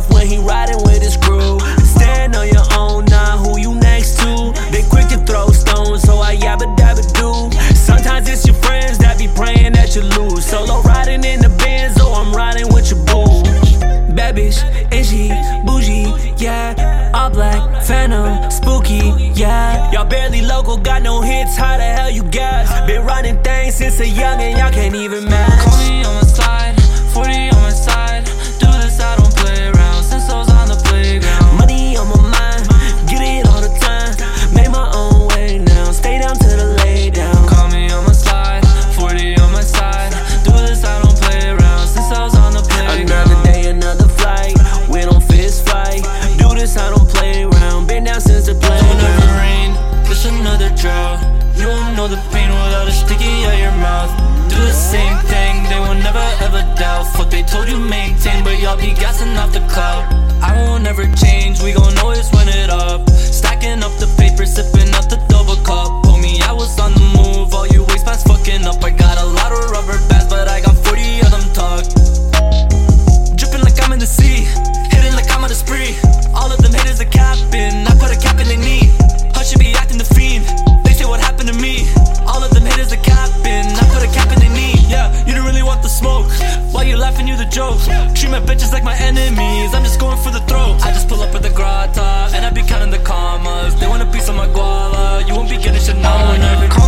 off when he riding with his crew. Stand on your own, not who you next to. They quick to throw stones, so I yabba dabba do. Sometimes it's your friends that be praying that you lose. Solo riding in the Benz, or I'm riding with your boo. Bad bitch, and she bougie, yeah. All black, phantom, spooky, yeah. Y'all barely local, got no hits, how the hell you guys? Been running things since a youngin', y'all can't even match. Call me on my slide, 40 on my side. Do this, I don't play around, since I was on the playground. Money on my mind, get it all the time. Made my own way now, stay down to the lay down. Call me on my slide, 40 on my side. Do this, I don't play around, since I was on the playground. Another day, another flight, we don't fist fight. Do this, I don't play around, been down since the play. Don't ever rain, there's another drought. You won't know the pain without a sticky at your mouth. Do the same thing, they will never ever doubt. Fuck, they told you maintain, but y'all be gassing off the cloud. I won't ever change, we gon' always run it up. Stacking up the paper, sipping up the double cup. Homie, I was on the move, all you waste man's fucking up. I got a lot of rubber bands, but I got 40 of them tucked. Dripping like I'm in the sea, hitting like I'm on a spree. All of them haters are capping, I put a cap in their knee. Hush, should be acting the fiend, they say what happened to me. All of them haters are capping, I put a cap in their knee. Yeah, you don't really want the smoke, while you laughing you the joke. Treat my bitches like my enemies, I'm just going for the throat. I just pull up at the grata, and I be counting the commas. They want a piece of my guala, you won't be getting shit now.